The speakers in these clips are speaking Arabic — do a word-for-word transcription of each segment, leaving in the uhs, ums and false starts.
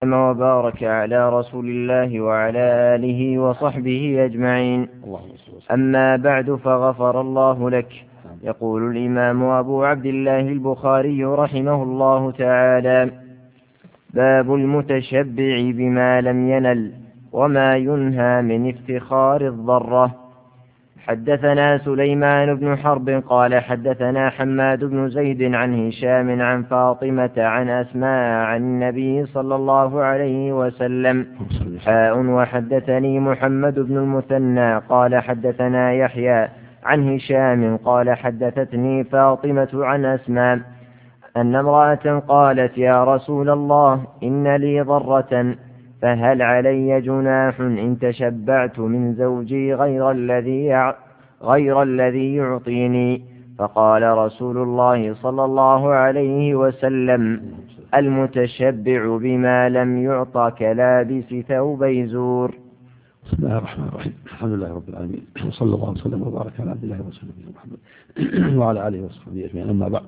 وبارك على رسول الله وعلى آله وصحبه أجمعين. أما بعد، فغفر الله لك. يقول الإمام أبو عبد الله البخاري رحمه الله تعالى: باب المتشبع بما لم ينل وما ينهى من افتخار الضرة. حدثنا سليمان بن حرب قال حدثنا حماد بن زيد عن هشام عن فاطمة عن أسماء عن النبي صلى الله عليه وسلم حاء. وحدثني محمد بن المثنى قال حدثنا يحيى عن هشام قال حدثتني فاطمة عن أسماء أن امرأة قالت: يا رسول الله، إن لي ضرة، فهل علي جناح إن تشبعت من زوجي غير الذي غير الذي يعطيني؟ فقال رسول الله صلى الله عليه وسلم: المتشبع بما لم يعط كلابس ثوبي زور. بسم الله الرحمن الرحيم. الحمد لله رب العالمين، وصلى الله وسلم وبارك على عبد الله ورسوله محمد وعلى آله وصحبه أجمعين. أما بعد،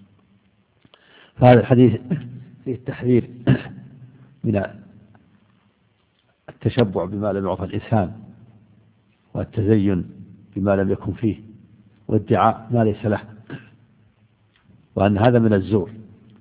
فهذا الحديث فيه التحذير من التشبع بما لم يعطى الإنسان، والتزين بما لم يكن فيه، وادعاء ما ليس له، وأن هذا من الزور.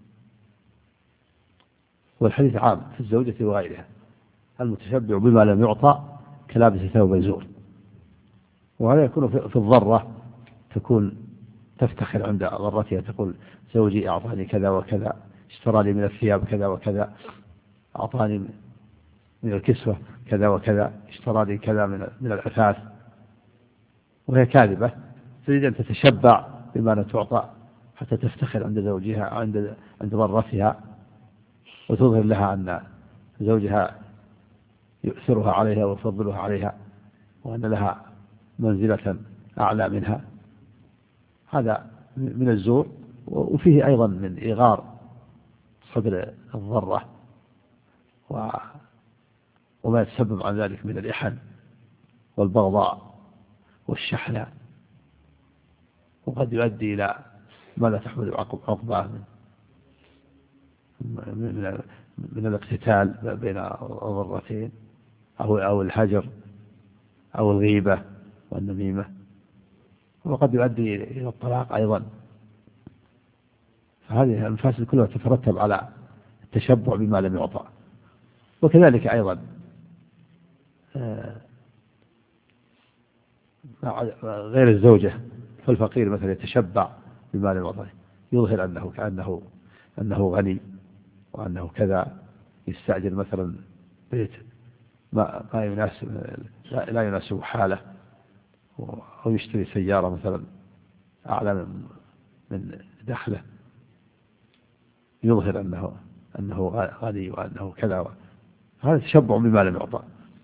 والحديث عام في الزوجة وغيرها: المتشبع بما لم يعطى كلابس ثوب زور. وهذا يكون في الضرة، تكون تفتخر عند ضرتها، تقول: زوجي أعطاني كذا وكذا، اشترى لي من الثياب كذا وكذا، أعطاني من الكسوة كذا وكذا، اشترى لي كذا من العفاف. وهي كاذبة، تريد أن تتشبع بما لا تعطى حتى تفتخر عند زوجها عند عند ضرتها، وتظهر لها أن زوجها يؤثرها عليها ويفضلها عليها، وأن لها منزلة أعلى منها. هذا من الزور، وفيه أيضا من إغار صدر الضرة وما يتسبب عن ذلك من الإحن والبغضاء والشحنة، وقد يؤدي إلى ما لا تحمل عقباه من, من, من الاقتتال بين الضرتين، أو, أو الهجر أو الغيبة والنميمة، وقد يؤدي إلى الطلاق أيضا. فهذه المفاسد كلها تترتب على التشبع بما لم يعطى. وكذلك أيضا غير الزوجة، فالفقير مثلا يتشبع بما لم يعطى، يظهر أنه كأنه أنه غني وأنه كذا، يستعجل مثلا بيت ما ما يناسب لا يناسب حاله، أو يشتري سيارة مثلا أعلى من دخله، يظهر أنه أنه غني وأنه كذا. هذا تشبع بما لم يعطى.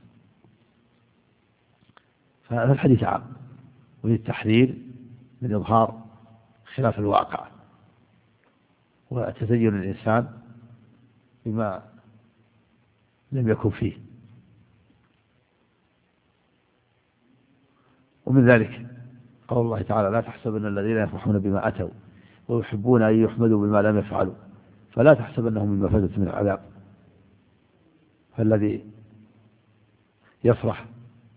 فهذا الحديث عام، وفيه التحذير من إظهار خلاف الواقع، وتزين الإنسان بما لم يكن فيه. ومن ذلك قول الله تعالى: لا تحسبن الذين يفرحون بما أتوا ويحبون أن يحمدوا بما لم يفعلوا فلا تحسبنهم من مفازة من العذاب. فالذي يفرح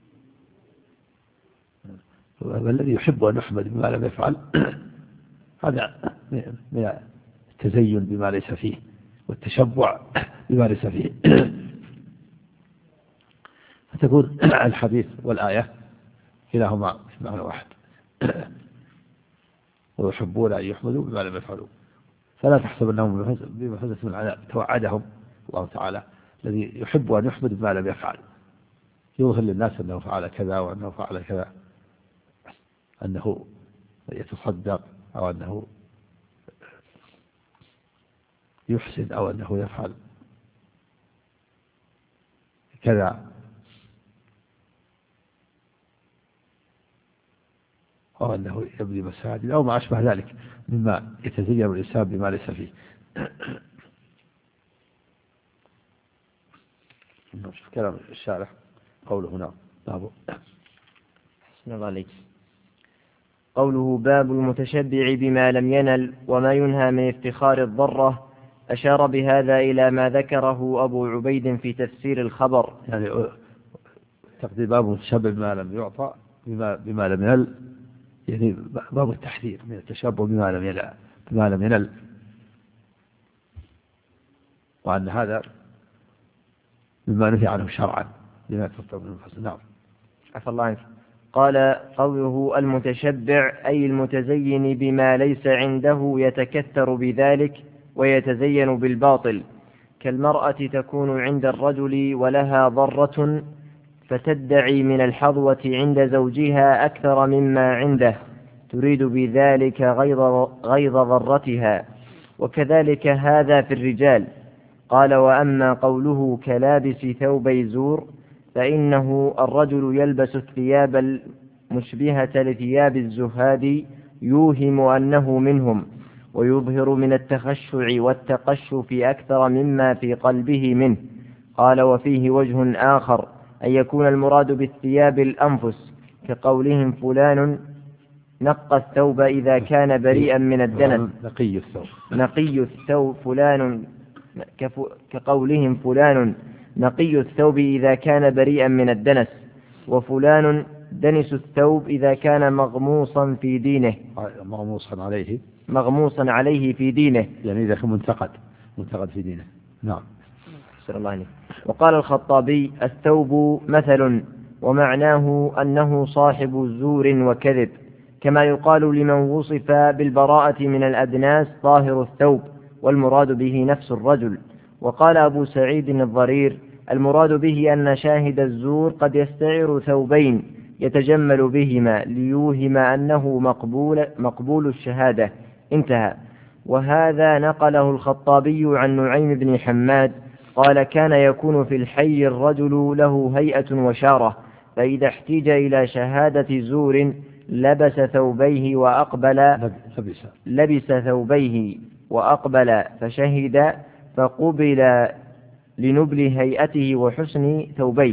والذي يحب أن يحمد بما لم يفعل هذا من التزين بما ليس فيه، والتشبع بما ليس فيه. فتكون الحديث والآية كلاهما معنى واحد: ويحبون أن يحمدوا بما لم يفعلوا فلا تحسب أنهم بمفازة من العذاب. توعدهم الله تعالى: الذي يحب أن يحمد بما لم يفعل، يظهر للناس أنه فعل كذا وأنه فعل كذا، أنه يتصدق، أو أنه يحسن، أو أنه يفعل كذا، أو أنه يبني مساجد، أو ما أشبه ذلك مما يتزين الإنسان بما ليس فيه. نشوف كلام الشارح قوله هنا: باب حسن الله عليك. قوله: باب المتشبع بما لم ينل وما ينهى من افتخار الضرة. أشار بهذا إلى ما ذكره أبو عبيد في تفسير الخبر. يعني تقدير باب التشبه بما لم يعطى بما, بما لم ينل، يعني باب التحذير من التشبه بما لم ينل بما لم ينل وأن هذا مما نهي عنه شرعا لما تفضل من الفصل. نعم. عفى الله عنك. قال قوله المتشبع أي المتزين بما ليس عنده يتكثر بذلك ويتزين بالباطل، كالمرأة تكون عند الرجل ولها ضرة فتدعي من الحظوة عند زوجها أكثر مما عنده تريد بذلك غيظ غيظ ضرتها، وكذلك هذا في الرجال. قال وأما قوله كلابس ثوبي زور فإنه الرجل يلبس الثياب المشبهة لثياب الزهاد يوهم أنه منهم، ويظهر من التخشع والتقشف أكثر مما في قلبه منه. قال وفيه وجه آخر أن يكون المراد بالثياب الأنفس، كقولهم فلان نقى الثوب إذا كان بريئا من الدنس، نقي الثوب نقي الثوب فلان كقولهم فلان نقي الثوب إذا كان بريئا من الدنس، وفلان دنس الثوب إذا كان مغموصا في دينه مغموصا عليه مغموصا عليه في دينه، يعني إذا كان منتقد منتقد في دينه. نعم. صلى الله عليه. وقال الخطابي الثوب مثل، ومعناه أنه صاحب زور وكذب، كما يقال لمن وصف بالبراءة من الأدناس طاهر الثوب، والمراد به نفس الرجل. وقال أبو سعيد الضرير المراد به أن شاهد الزور قد يستعير ثوبين يتجمل بهما ليوهم أنه مقبول, مقبول الشهادة. انتهى. وهذا نقله الخطابي عن نعيم بن حماد قال كان يكون في الحي الرجل له هيئة وشارة، فإذا احتيج إلى شهادة زور لبس ثوبيه وأقبل لبس, لبس ثوبيه وأقبل فشهد فقبل لنبل هيئته وحسن ثوبيه،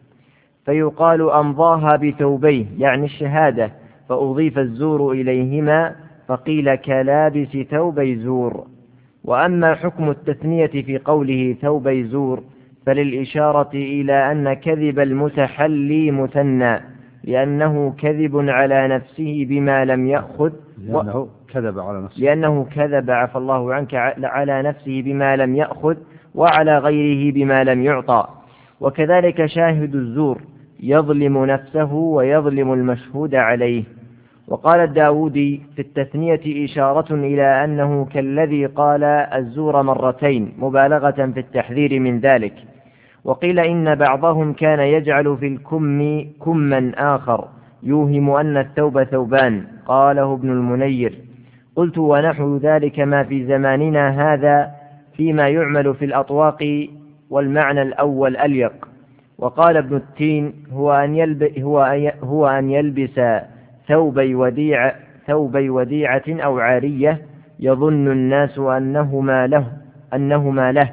فيقال أمضاها بثوبيه يعني الشهادة، فأضيف الزور إليهما فقيل كلابس ثوبي زور. وأما حكم التثنية في قوله ثوبي زور فللإشارة إلى أن كذب المتحلي مثنى، لأنه كذب على نفسه بما لم يأخذ لأنه كذب على نفسه لأنه كذب عفى الله عنك على نفسه بما لم يأخذ وعلى غيره بما لم يعطى. وكذلك شاهد الزور يظلم نفسه ويظلم المشهود عليه. وقال الداودي في التثنية إشارة إلى أنه كالذي قال الزور مرتين مبالغة في التحذير من ذلك. وقيل إن بعضهم كان يجعل في الكم كما آخر يوهم أن الثوب ثوبان، قاله ابن المنير. قلت ونحو ذلك ما في زماننا هذا فيما يعمل في الأطواق، والمعنى الأول أليق. وقال ابن التين هو أن, يلب هو هو أن يلبس ثوبي وديعة, ثوبي وديعة أو عارية يظن الناس أنهما له, أنهما له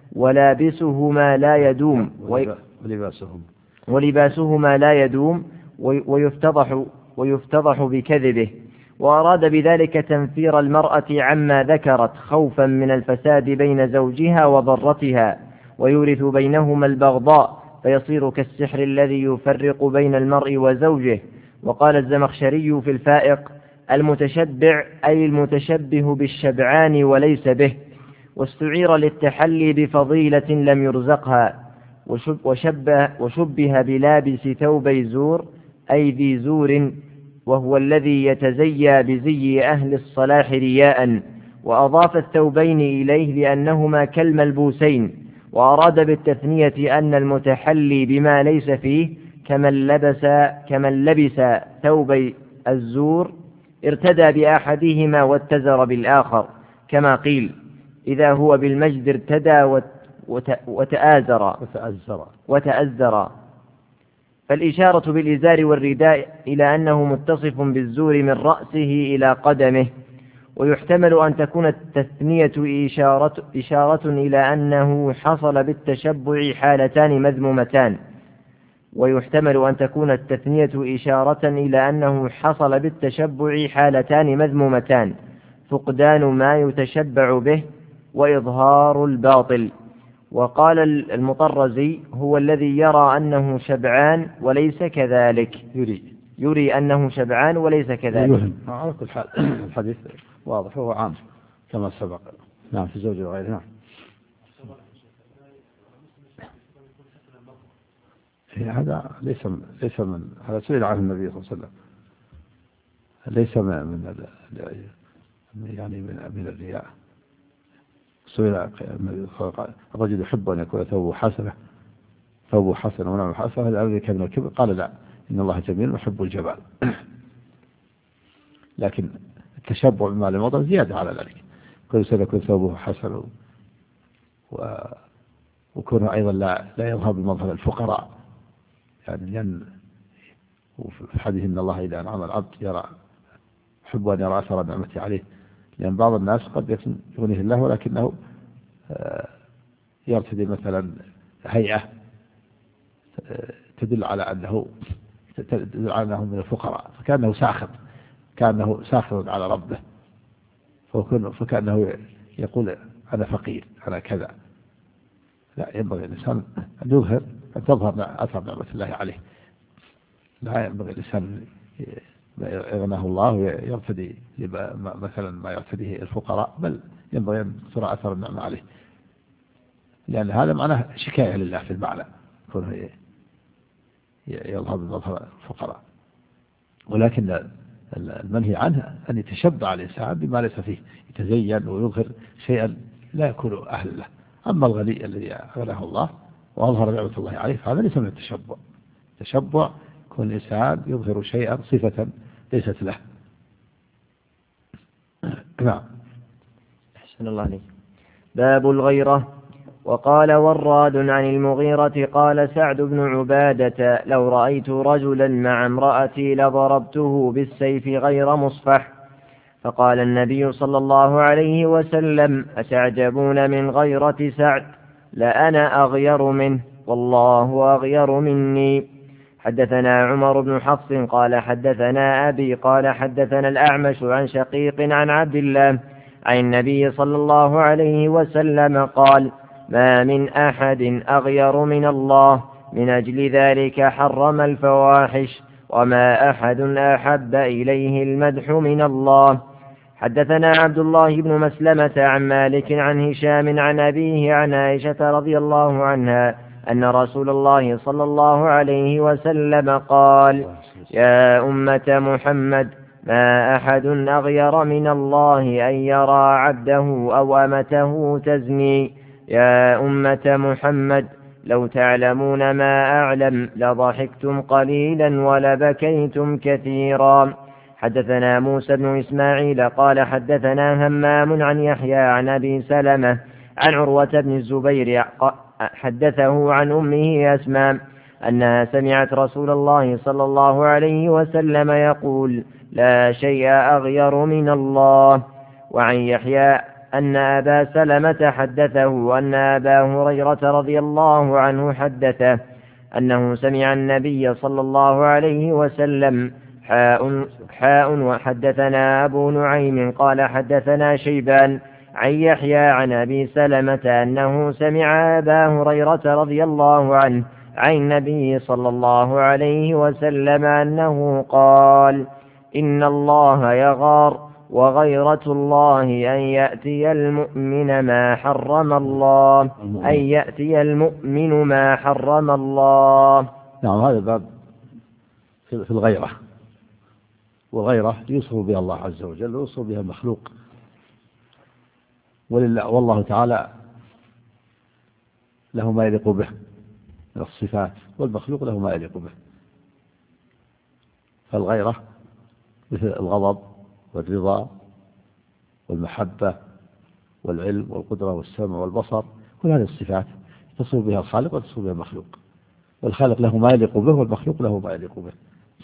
ولابسهما لا يدوم ولباسهما ولباسهما لا يدوم ويفتضح, ويفتضح بكذبه. وأراد بذلك تنفير المرأة عما ذكرت خوفا من الفساد بين زوجها وضرتها، ويورث بينهما البغضاء فيصير كالسحر الذي يفرق بين المرء وزوجه. وقال الزمخشري في الفائق المتشبع أي المتشبه بالشبعان وليس به، واستعير للتحلي بفضيلة لم يرزقها. وشبه, وشبه بلابس ثوبي زور أي ذي زور، وهو الذي يتزيى بزي أهل الصلاح رياء، وأضاف الثوبين إليه لأنهما كالملبوسين. وأراد بالتثنية أن المتحلي بما ليس فيه كمن لبس, كمن لبس ثوبي الزور ارتدى بأحدهما واتزر بالآخر، كما قيل إذا هو بالمجد ارتدى وتآزر وتأزر, وتأزر. فالإشارة بالإزار والرداء إلى أنه متصف بالزور من رأسه إلى قدمه. ويحتمل أن تكون التثنية إشارة, إشارة إلى أنه حصل بالتشبع حالتان مذمومتان. ويحتمل أن تكون التثنية إشارة إلى أنه حصل بالتشبع حالتان مذمومتان: فقدان ما يتشبع به وإظهار الباطل. وقال المطرزي هو الذي يرى أنه شبعان وليس كذلك، يري يري أنه شبعان وليس كذلك. يهم. على كل حال الحديث واضح وهو عام كما سبق. نعم في زوجه وغيره. نعم هذا ليس من ليس من هذا سئل عنه النبي صلى الله عليه وسلم، ليس من يعني من من الرياء. سئل الرجل يحب أن يكون ثوبه حسنة ثوبه حسنة ونعمه حسنة، هذا الذي كان من الكبر؟ قال لا، إن الله جميل يحب الجمال. لكن التشبع بما لم يوضع زيادة على ذلك، كل سنة يكون ثوبه حسن و وكونه أيضا لا لا يظهر بمظهر الفقراء، يعني لأن وفي حديث إن الله إذا أنعم العبد يرى يحب أن يرى أثر نعمته عليه، لأن بعض الناس قد يغنيه الله ولكنه يرتدي مثلا هيئة تدل على أنه تدل على أنه من الفقراء، فكأنه ساخط كأنه ساخط على ربه، فكأنه يقول أنا فقير أنا كذا. لا، ينبغي الإنسان أن يظهر أن تظهر أثر نعمة الله عليه. لا ينبغي الإنسان يغناه الله ويرتدي مثلا ما يرتديه الفقراء، بل ينبغي أن ترى أثر النعمة عليه، لأن هذا معناه شكاية لله في المعنى، كونه يظهر بمظهر الفقراء. ولكن المنهي عنه أن يتشبع الإنسان بما ليس فيه، يتزين ويظهر شيئا لا يكون أهل له. أما الغني الذي أغناه الله وأظهر نعمة الله عليه فهذا ليس من التشبع. التشبع كل إنسان يظهر شيئا صفة ليست له. نعم. أحسن الله عليك. باب الغيرة. وقال وراد عن المغيرة قال سعد بن عبادة لو رأيت رجلا مع امرأتي لضربته بالسيف غير مصفح. فقال النبي صلى الله عليه وسلم أتعجبون من غيرة سعد؟ لأنا أغير منه والله أغير مني. حدثنا عمر بن حفص قال حدثنا أبي قال حدثنا الأعمش عن شقيق عن عبد الله عن النبي صلى الله عليه وسلم قال ما من أحد أغير من الله، من أجل ذلك حرم الفواحش، وما أحد أحب إليه المدح من الله. حدثنا عبد الله بن مسلمة عن مالك عن هشام عن أبيه عن عائشة رضي الله عنها أن رسول الله صلى الله عليه وسلم قال يا أمة محمد ما أحد أغير من الله أن يرى عبده أو أمته تزني. يا أمة محمد لو تعلمون ما أعلم لضحكتم قليلا ولبكيتم كثيرا. حدثنا موسى بن إسماعيل قال حدثنا همام عن يحيى عن أبي سلمة عن عروة بن الزبير حدثه عن أمه أسماء أنها سمعت رسول الله صلى الله عليه وسلم يقول لا شيء أغير من الله. وعن يحيى أن أبا سلمة حدثه أن أبا هريرة رضي الله عنه حدثه أنه سمع النبي صلى الله عليه وسلم حاء حاء وحدثنا أبو نعيم قال حدثنا شيبان عن يحيى عن أبي سلمة أنه سمع أبا هريرة رضي الله عنه عن النبي صلى الله عليه وسلم أنه قال إن الله يغار وغيرة الله أن يأتي المؤمن ما حرم الله أن يأتي المؤمن ما حرم الله. نعم هذا الباب في الغيرة، وغيرة يوصف بها الله عز وجل ويوصف بها المخلوق، ولله والله تعالى له ما يليق به من الصفات، والمخلوق له ما يليق به. فالغيرة مثل الغضب والرضا والمحبة والعلم والقدرة والسمع والبصر، كل هذه الصفات تصف بها الخالق وتصف بها المخلوق، والخالق له ما يليق به والمخلوق له ما يليق به.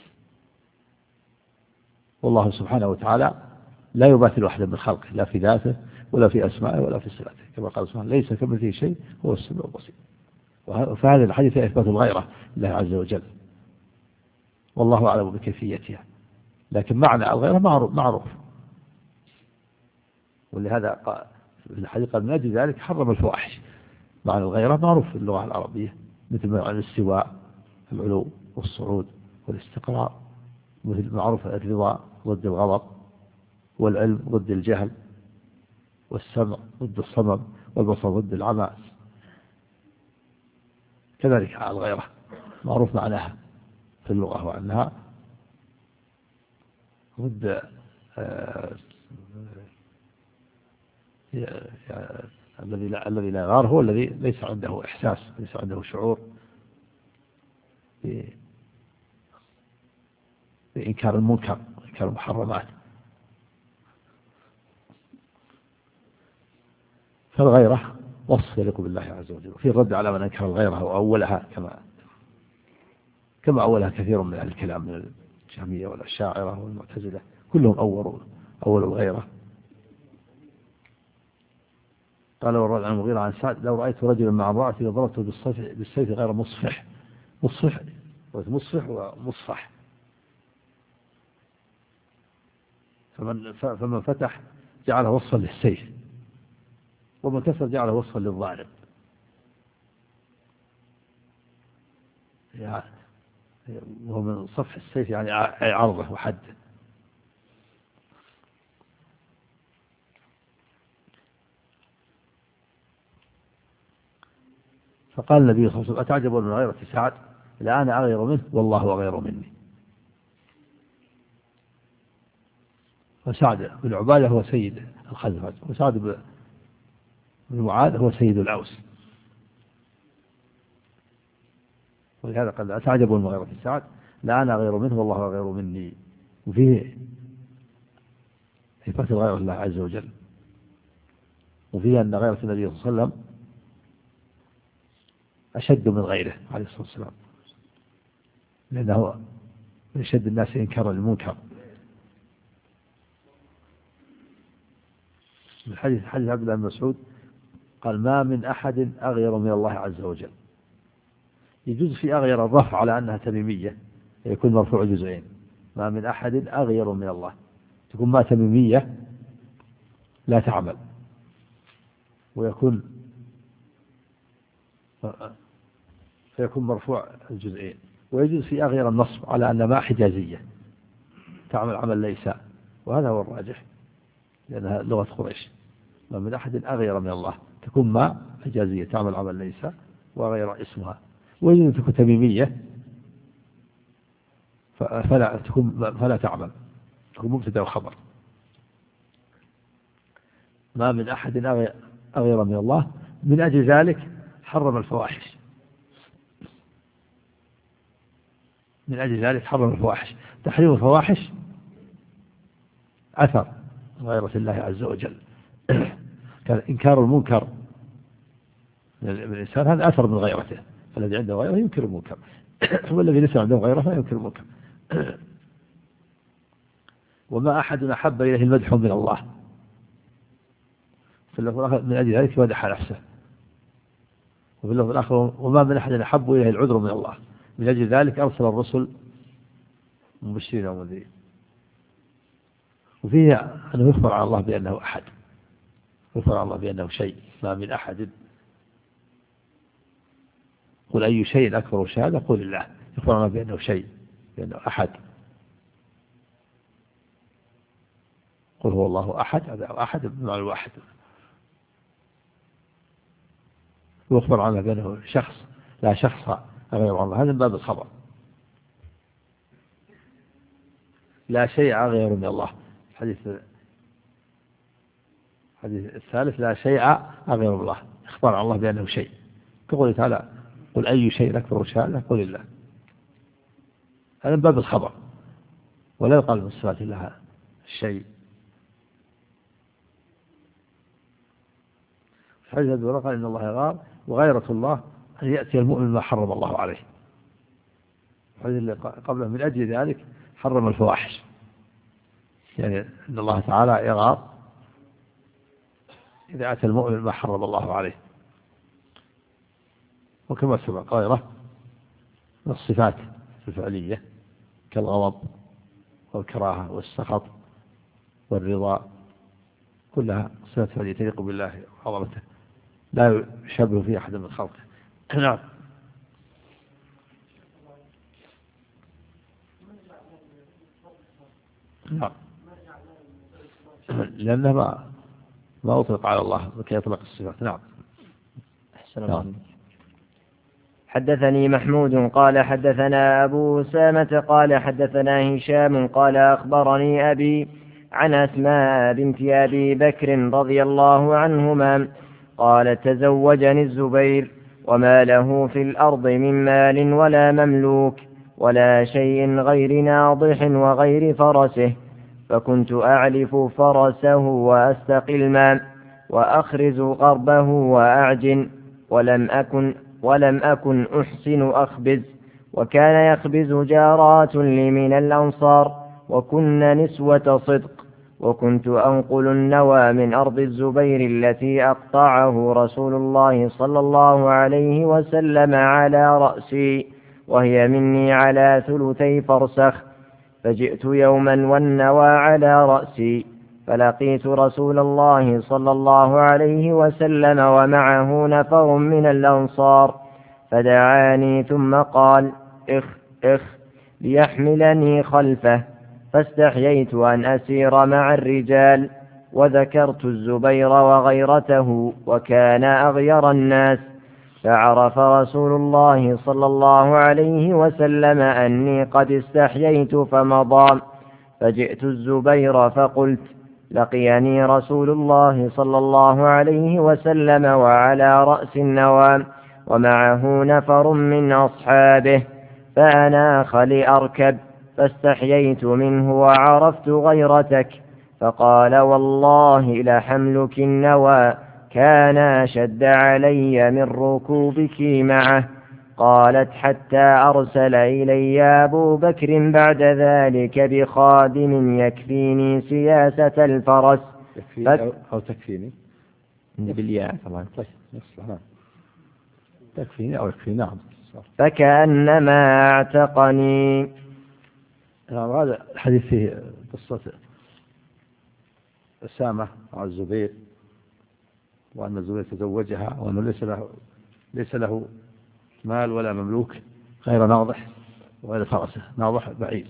والله سبحانه وتعالى لا يماثل أحدا من خلقه لا في ذاته ولا في أسمائه ولا في صفاته، كما قال سبحانه ليس كمثله شيء هو السميع البصير. فهذا الحديث إثبات الغيرة لله عز وجل، والله أعلم بكيفيتها، لكن معنى الغيرة معروف. ولهذا في الحقيقة من أجل ذلك حرم الفواحش. معنى الغيرة معروف في اللغة العربية، مثل ما الاستواء، العلو والصعود والاستقرار، مثل معروف الرضا ضد الغضب، والعلم ضد الجهل، والسمع ضد الصمم، والبصر ضد العمى. كذلك الغيرة معروف معناها في اللغة، وأنها ضد الذي لا الذي لا يغار هو الذي ليس عنده إحساس، ليس عنده شعور بإنكار المنكر وإنكار المحرمات. فالغيرة وصف يليق بالله عز وجل، وفي الرد على من أنكر الغيرة وأولها كما كما أولها كثير من الكلام من الجهمية والأشاعرة والمعتزلة، كلهم أولوا أول الغيرة. قال والرد عن المغيرة عن سعد: لو رأيت رجلا مع امرأتي لضربته بالسيف بالسيف غير مصفح. مصفح مصفح ومصفح، فمن فمن فتح جعله وصفا للسيف، ومن كسر جعله وصفا للضارب. يعني وهو من صفح السيف يعني عرضه وحده. فقال النبي صلى الله عليه وسلم: أتعجبون من غيرة سعد؟ لا أنا أغير منه والله أغير مني. وسعد بن عبادة هو سيد الخزرج، وسعد بن معاذ هو سيد الأوس. ولهذا قال: أتعجبون من غيرة سعد؟ لا أنا أغير منه والله أغير مني. وفيه إثبات الغيرة لله عز وجل، وفيه أن غيرة النبي صلى الله عليه وسلم أشد من غيره عليه الصلاة والسلام، لأنه من أشد الناس إنكارا للمنكر. من حديث حديث عبد الله بن مسعود قال: ما من أحد أغير من الله عز وجل. يجوز في أغير الرفع على أنها تميمية، يكون مرفوع جزئين. ما من أحد أغير من الله، تكون ما تميمية لا تعمل، ويكون فيكون مرفوع الجزئين. ويجوز في أغير النصب على أن ما حجازية تعمل عمل ليس، وهذا هو الراجح لأنها لغة قريش. ما من أحد أغير من الله، تكون ما حجازية تعمل عمل ليس وغير اسمها. ويجوز أن تكون تميمية فلا تكون فلا تعمل، تكون مبتدأ وخبر. ما من أحد أغير من الله، من أجل ذلك حرم الفواحش. من أجل ذلك حرم الفواحش. تحريم الفواحش أثر غيرة الله عز وجل. كان إنكار المنكر من الإنسان هذا أثر من غيرته، فالذي عنده غيره ينكر المنكر، والذي ليس عنده غيره فينكر المنكر. وما أحد أحب إليه المدح من الله، في اللفظ الآخر من أجل ذلك مدح نفسه. وفي اللفظ الآخر وما من أحد أحب إليه العذر من الله، من أجل ذلك أرسل الرسل مبشرين ومنذرين. وفيه أنه يخبر عن الله بأنه أحد، يخبر عن الله بأنه شيء. ما من أحد، قل أي شيء أكبر شهادة؟ قل الله. يخبر عن الله بأنه شيء، بأنه أحد. قل هو الله أحد، هذا أحد بمعنى الواحد. ويخبر عنه بأنه شخص، لا شخص غير الله، هذا من باب الخبر. لا شيء غير من الله. الحديث الحديث الثالث: لا شيء غير الله، اخبر عن الله بأنه شيء، كقوله تعالى: قل أي شيء أكبر شهادة؟ قل الله. هذا من باب الخبر، ولا يقال من صفات الله الشيء. في حديث أبي هريرة قال: إن الله يغار وغيرة الله أن يأتي المؤمن ما حرم الله عليه. الحديث اللي قبله: من أجل ذلك حرم الفواحش، يعني أن الله تعالى يغار إذا أتى المؤمن ما حرم الله عليه. وكما سبق غيره من الصفات الفعلية كالغضب والكراهة والسخط والرضا كلها صفة فعل تليق بالله وعظمته لا يشبه في أحد من خلقه. نعم. نعم لأنه ما ما أطلق على الله لكي يطلق الصفات. نعم. أحسن الله. نعم. حدثني محمود قال حدثنا أبو أسامة قال حدثنا هشام قال أخبرني أبي عن أسماء بنت أبي بكر رضي الله عنهما قال تزوجني الزبير وما له في الأرض من مال ولا مملوك ولا شيء غير ناضح وغير فرسه، فكنت أعلف فرسه وأستقي الماء وأخرز قربه وأعجن، ولم أكن ولم أكن أحسن أخبز، وكان يخبز جارات لي من الأنصار وكن نسوة صدق، وكنت أنقل النوى من أرض الزبير التي أقطعه رسول الله صلى الله عليه وسلم على رأسي وهي مني على ثلثي فرسخ، فجئت يوما والنوى على رأسي فلقيت رسول الله صلى الله عليه وسلم ومعه نفر من الأنصار فدعاني ثم قال اخ اخ ليحملني خلفه، فاستحييت أن أسير مع الرجال، وذكرت الزبير وغيرته وكان أغير الناس، فعرف رسول الله صلى الله عليه وسلم أني قد استحييت فمضى، فجئت الزبير فقلت لقيني رسول الله صلى الله عليه وسلم وعلى رأس النوى ومعه نفر من أصحابه، فأناخ لأركب فاستحييت منه وعرفت غيرتك، فقال والله لحملك النوى كان أشد علي من ركوبك معه. قالت حتى أرسل إلي أبو بكر بعد ذلك بخادم يكفيني سياسة الفرس. فك... أو تكفيني بالياء طبعا. تكفيني أو يكفيني. نعم. فكأنما اعتقني. نعم. هذا الحديث فيه قصة أسامة مع الزبير، وأن الزبير تزوجها وأنه ليس له ليس له مال ولا مملوك غير ناضح وغير فرسه. ناضح بعيد،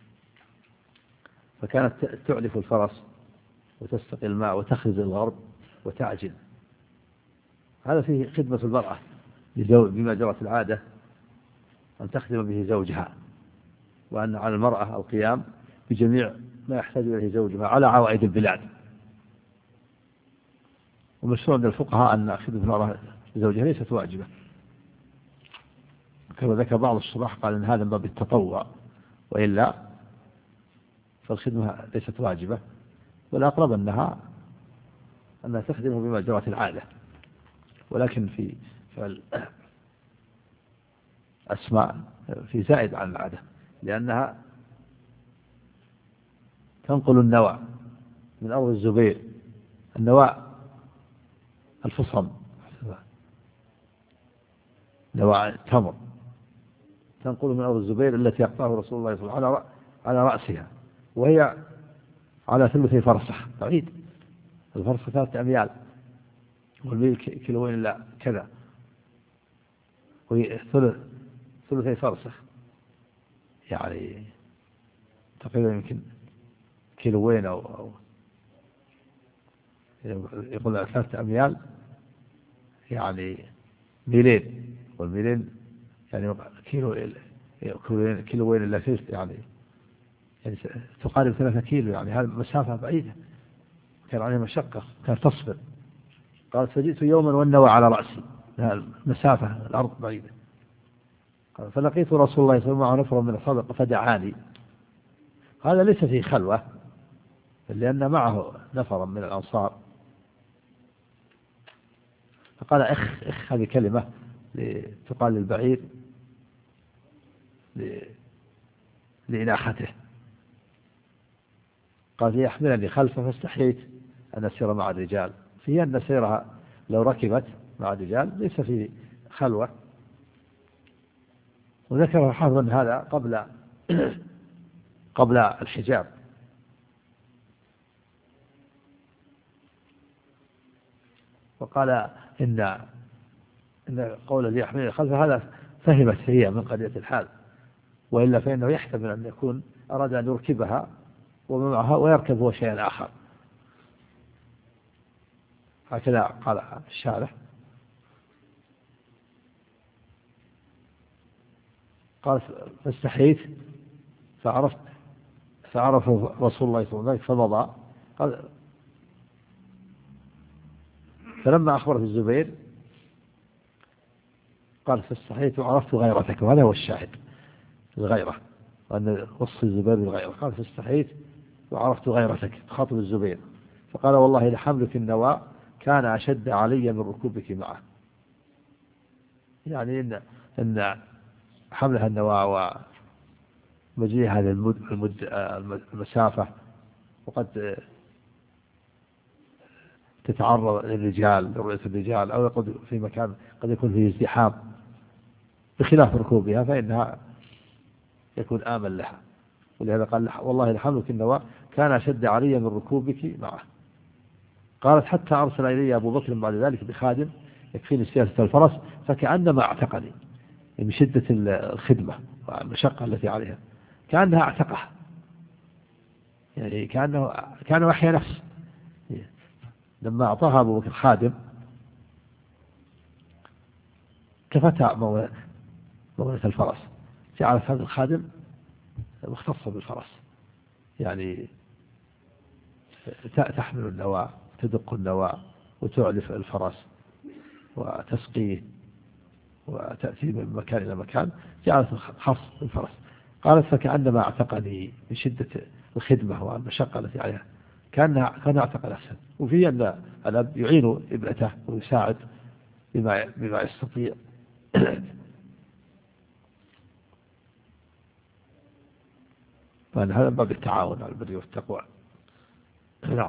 فكانت تعلف الفرس وتستقي الماء وتخرج الغرب وتعجن. هذا فيه خدمة المرأة بما جرت العادة أن تخدم به زوجها، وأن على المرأة القيام بجميع ما يحتاج إليه زوجها على عوائد البلاد. ومشروع عند الفقهاء أن خدمة المرأة لزوجها ليست واجبة، كما ذكر بعض الشراح قال أن هذا من باب التطوع، وإلا فالخدمة ليست واجبة، والأقرب أنها أنها تخدمه بما جرت العادة. ولكن في فعل أسماء في زائد عن العادة، لأنها تنقل النوى من أرض الزبير. النوى الفصم، نوى التمر، تنقل من أرض الزبير التي يقطعه رسول الله صلى الله عليه وسلم على رأسها، وهي على ثلثي فرسخ بعيد. الفرسخ ثلاثة أميال والميل كيلوين إلا كذا، وهي ثلث ثلثي فرسخ يعني تقريبا يمكن كيلوين أو, أو يقول ثلاثة أميال يعني ميلين، والميلين يعني كيلو كيلوين إلا ثلث يعني يعني تقارب ثلاثة كيلو، يعني هذه مسافة بعيدة كان عليها مشقة، كان تصبر. قالت فجئت يوما والنوى على رأسي، مسافة الأرض بعيدة. فلقيت رسول الله صلى الله عليه وسلم معه نفر من الصدق فدعاني. هذا ليس فيه خلوة، لأن معه نفر من الأنصار. فقال اخ اخ، هذه كلمة تقال للبعير لإناحته. قال ليحملني خلفه، فاستحييت أن أسير مع الرجال. في أن سيرها لو ركبت مع الرجال ليس فيه خلوة. وذكر الحافظ أن هذا قبل قبل الحجاب، وقال إن إن قول الذي يحمل خلف هذا فهمت هي من قضية الحال، وإلا فإنه يحتمل أن يكون أراد أن يركبها ومعها ويركب هو شيئا آخر. هكذا قال الشارح. قال فاستحييت فعرفت فعرف رسول الله صلى الله عليه وسلم فمضى. قال فلما أخبرت الزبير قال فاستحييت وعرفت غيرتك، وهذا هو الشاهد الغيرة، وأن وصف الزبير بالغيرة. قال فاستحييت وعرفت غيرتك، خاطب الزبير، فقال والله لحملك النواء كان أشد علي من ركوبك معه. يعني إن إن حملها النواء ومجيء هذه المد المد المسافة، وقد تتعرض للرجال لرؤية الرجال، أو قد في مكان قد يكون فيه ازدحام، بخلاف ركوبها فإنها يكون آمن لها. ولهذا قال والله لحملك النواء كان أشد علي من ركوبك معه. قالت حتى أرسل إلي أبو بكر بعد ذلك بخادم يكفيني سياسة الفرس، فكأنما اعتقني من شدة الخدمة والمشقة التي عليها، كأنها اعتقها، يعني كأنه كان أحيا نفس. لما أعطاها أبو بكر خادم كفتها مولة الفرس، جعلت هذا الخادم مختص بالفرس، يعني تحمل النواء تدق النواء وتعلف الفرس وتسقيه وتأتي من مكان إلى مكان، جعلت خاص بالفرس. قالت فكأنما اعتقني من شدة الخدمة والمشقة التي عليها، كان كان اعتق نفسه. وفي أن الأب يعين ابنته ويساعد بما بما يستطيع. فأن هذا باب التعاون على البر والتقوى. نعم.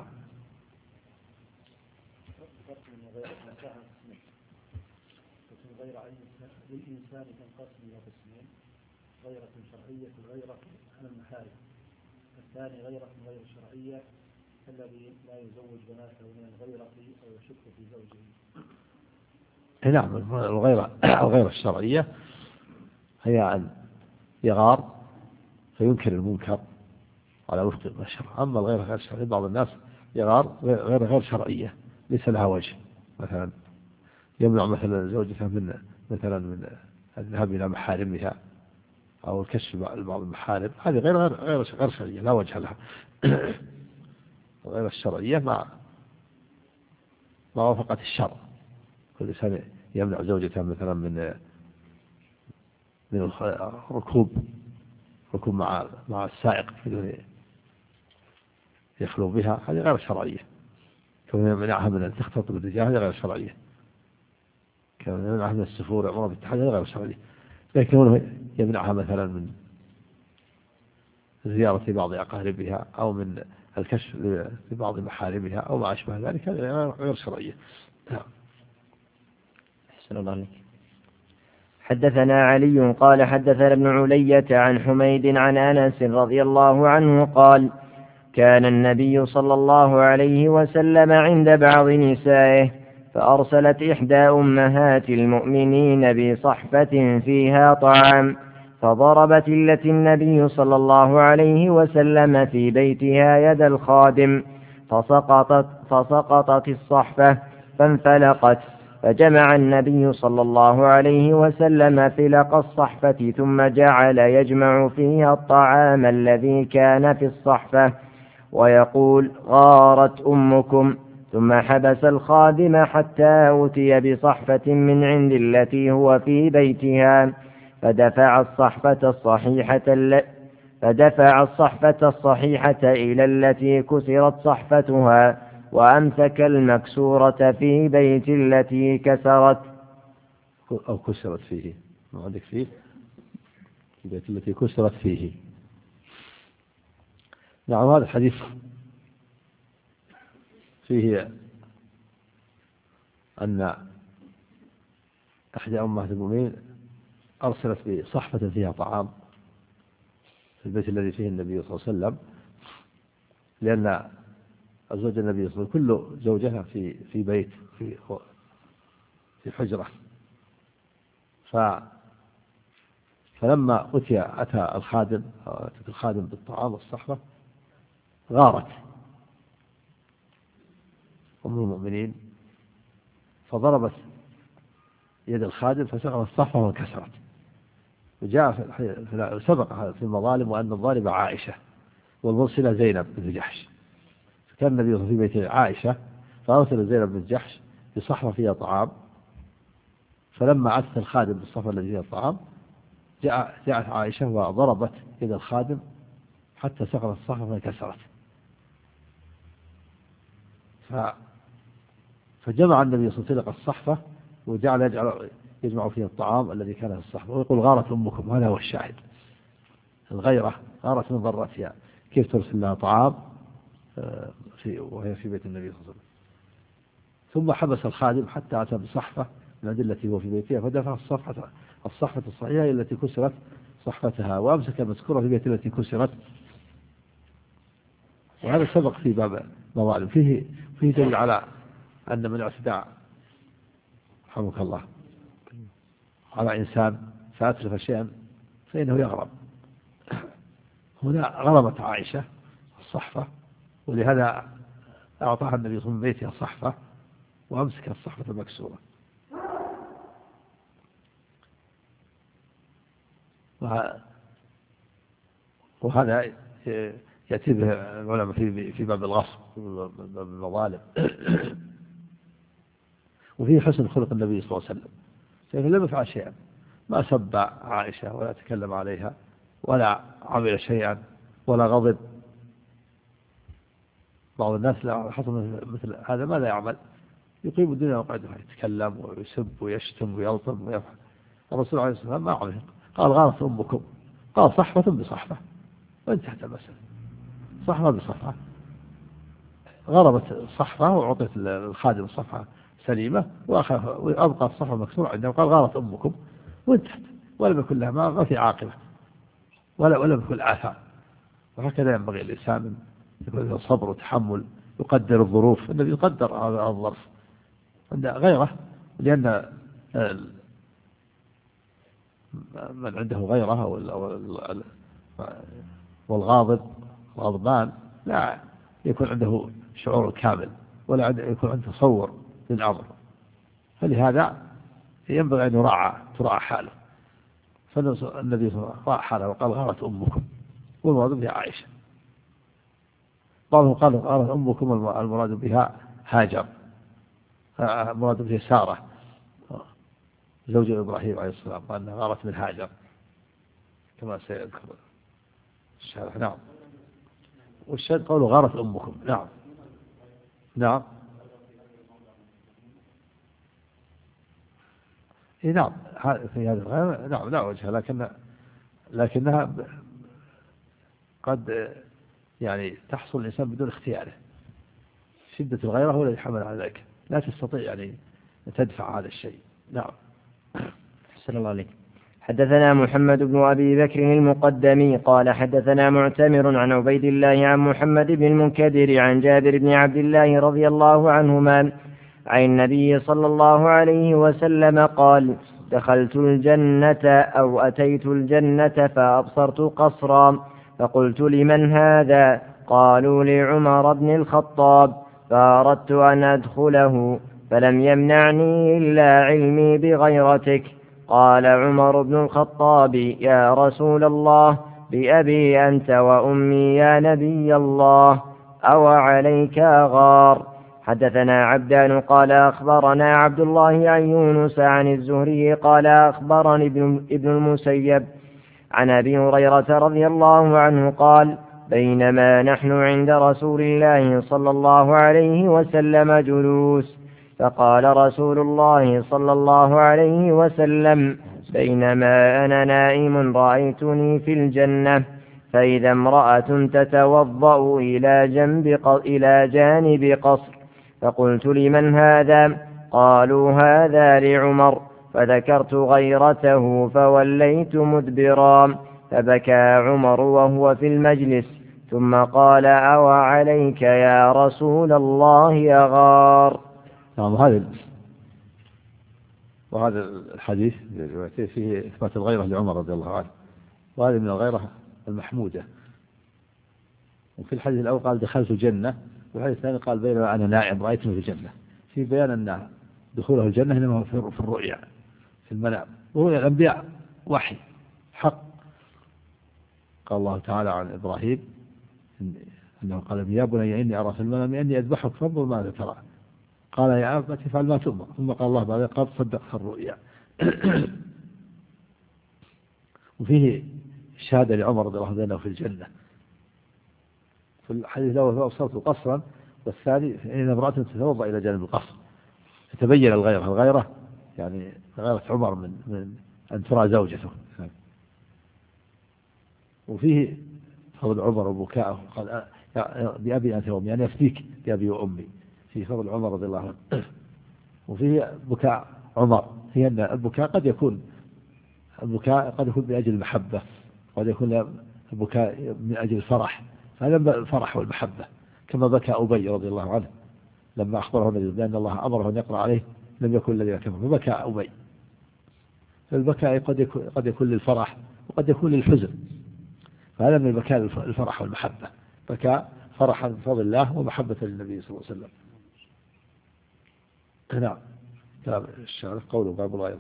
غير للإنسان تنقسم إلى قسمين: غيرة شرعية وغيرة على المحارم. الثاني غيرة غير شرعية الذي لا يزوج بناته من الغيرة أو يشك في زوجه. نعم. الغيرة الغيرة الشرعية هي أن يغار فينكر المنكر على وفق الشرع. أما الغيرة غير شرعية بعض الناس يغار غير غير شرعية ليس لها وجه، مثلا يمنع مثلا زوجته من مثلا من الذهاب إلى محارمها أو الكشف بعض المحارم، هذه غير غير غير شرعية لا وجه لها. غير الشرعية مع موافقة الشرع. كل إنسان يمنع زوجته مثلا من من الركوب ركوب مع مع السائق بدون يخلو بها، هذه غير شرعية. كما يمنعها من أن تختلط بالرجال هذه غير شرعية. كما يمنعها من السفور عمره بالتحدي هذه غير شرعية. لكن يمنعها مثلا من زيارة بعض أقاربها أو من الكشف لبعض محارمها أو ما أشبه ذلك، هذه غير شرعية. أحسن الله عليك. حدثنا علي قال حدثنا ابن علية عن حميد عن أنس رضي الله عنه قال: كان النبي صلى الله عليه وسلم عند بعض نسائه، فأرسلت إحدى أمهات المؤمنين بصحفة فيها طعام، فضربت التي النبي صلى الله عليه وسلم في بيتها يد الخادم، فسقطت, فسقطت الصحفة فانفلقت، فجمع النبي صلى الله عليه وسلم فلق الصحفة ثم جعل يجمع فيها الطعام الذي كان في الصحفة ويقول: غارت أمكم، ثم حبس الخادم حتى أوتي بصحفة من عند التي هو في بيتها، فدفع الصحفة الصحيحة فدفع الصحفة الصحيحة إلى التي كسرت صحفتها، وأمسك المكسورة في بيت التي كسرت أو كسرت فيه، ما عندك فيه البيت التي كسرت فيه. نعم. هذا الحديث فيه أن إحدى أمهات المؤمنين أرسلت بصحفة فيها طعام في البيت الذي فيه النبي صلى الله عليه وسلم، لأن أزواج النبي صلى الله عليه وسلم كل زوجها في في بيت في في حجرة. ف فلما أتي أتى الخادم أو أتت الخادم بالطعام والصحفة غارت أم المؤمنين فضربت يد الخادم فسقط الصحفة وانكسرت. وجاء في سبق في المظالم وأن الضاربة عائشة والمرسلة زينب بن جحش. فكان النبي في بيت عائشة فأرسل زينب بن جحش بصحفة فيها طعام، فلما أتت الخادم بالصحفة التي فيها الطعام جاء جاءت عائشة وضربت يد الخادم حتى سقطت الصحفة وانكسرت. ف فجمع النبي صلى الله عليه وسلم الصحفة وجعل يجعل يجمع فيها الطعام الذي كان في الصحفة ويقول غارت أمكم. هذا هو الشاهد، الغيرة غارت من ضرتها، كيف ترسل لها طعام في وهي في بيت النبي صلى الله عليه وسلم. ثم حبس الخادم حتى أتى بصحفة من التي هو في بيتها فدفع الصحفة الصحفة الصحيحة التي كسرت صحفتها وأمسك المذكورة في بيت التي كسرت. وهذا سبق في باب مظالم. فيه فيه دليل على أن من اعتدى رحمك الله على إنسان فأتلف شيئا فإنه يغرم. هنا غرمت عائشة الصحفة ولهذا أعطاها النبي صلى الله عليه وسلم من بيتها صحفة وأمسك الصحفة المكسورة. وهذا يأتي به العلماء في في باب الغصب باب المظالم. وفيه حسن خلق النبي صلى الله عليه وسلم، لكن لم يفعل شيئا، ما سب عائشة ولا تكلم عليها ولا عمل شيئا ولا غضب. بعض الناس لا حصل مثل هذا ماذا يعمل؟ يقيم الدنيا وقعدها، يتكلم ويسب ويشتم ويلطم ويفعل. الرسول عليه الصلاة والسلام ما عمل، قال غارت أمكم، قال صحفة بصحفة وانتهت المسألة. صحفة بصحفة، غربت الصحفة وعطت الخادم الصحفة سليمة وأبقى الصحفة مكسورة عندما قال غارت أمكم وانتهت، ولم يكن لها ما في عاقبة ولا ولم يكن آثار. وهكذا ينبغي الإنسان يكون له صبر وتحمل، يقدر الظروف. النبي يقدر هذا الظرف عند غيره، لأن من عنده غيره والغاضب غضبان لا يكون عنده شعور كامل ولا يكون عنده تصور للأمر، فلهذا ينبغي أن يراعى تراعى حاله. فالنبي صلى الله عليه وسلم راعى حاله وقال غارت أمكم، والمراد بها عائشة. بعضهم قال غارت أمكم المراد بها هاجر، المراد بها سارة زوج إبراهيم عليه السلام، قال أنها غارت من هاجر كما سيذكر الشارح. نعم. والشاهد قوله غارت أمكم. نعم نعم إيه نعم في هذا الغير نعم لا وجه، لكن لكنها قد يعني تحصل الإنسان بدون اختياره. شدة الغيرة هو الذي حمل على ذلك، لا تستطيع يعني تدفع هذا الشيء. نعم. أحسن الله عليك. حدثنا محمد بن أبي بكر المقدمي قال حدثنا معتمر عن عبيد الله عن محمد بن المنكدر عن جابر بن عبد الله رضي الله عنهما عن النبي صلى الله عليه وسلم قال دخلت الجنة أو أتيت الجنة فأبصرت قصرا فقلت لمن هذا؟ قالوا لعمر بن الخطاب، فأردت أن أدخله فلم يمنعني إلا علمي بغيرتك. قال عمر بن الخطاب يا رسول الله بأبي أنت وأمي يا نبي الله أو عليك غار. حدثنا عبدان قال أخبرنا عبد الله عن يونس عن الزهري قال أخبرني ابن المسيب عن أبي هريرة رضي الله عنه قال بينما نحن عند رسول الله صلى الله عليه وسلم جلوس فقال رسول الله صلى الله عليه وسلم بينما أنا نائم رأيتني في الجنة فإذا امرأة تتوضأ إلى جنب إلى جانب قصر، فقلت لمن هذا؟ قالوا هذا لعمر، فذكرت غيرته فوليت مدبرا، فبكى عمر وهو في المجلس، ثم قال أو عليك يا رسول الله أغار. نعم. وهذا وهذا الحديث فيه إثبات الغيرة لعمر رضي الله عنه، وهذه من الغيرة المحمودة. وفي الحديث الأول قال دخلت الجنة، وفي الحديث الثاني قال بينما أنا نائم رأيتني في الجنة، في بيان أن دخوله الجنة إنما في الرؤيا في المنام، ورؤيا الأنبياء وحي حق. قال الله تعالى عن إبراهيم أنه قال يا بني إني أرى في المنام أني أذبحك فانظر ماذا ترى، قال يا أبت افعل ما تؤمر، ثم قال الله بعد قد صدقت الرؤيا. وفيه شهادة لعمر رضي الله عنه في الجنة. في الحديث الأول فأبصرت قصرا، والثاني إن امرأة تتوضأ إلى جانب القصر، فتبين الغيرة. الغيرة يعني غيرة عمر من, من أن ترى زوجته. وفيه فضل عمر وبكاءه، قال بأبي أنت وأمي، يعني أفتيك بأبي وأمي، في فضل عمر رضي الله عنه. وفيه بكاء عمر، هي أن البكاء قد يكون البكاء قد يكون من أجل المحبة، قد يكون البكاء من أجل الفرح، هذا الفرح والمحبة، كما بكى أبي رضي الله عنه لما أخبره النبي بأن الله أمره أن يقرأ عليه لم يكن الذين كفروا، فبكى أبي. فالبكاء قد يكون قد يكون للفرح وقد يكون للحزن، فهذا من البكاء الفرح والمحبة، بكاء فرحا بفضل الله ومحبة للنبي صلى الله عليه وسلم. نعم. كلام الشارح قوله باب الغيرة.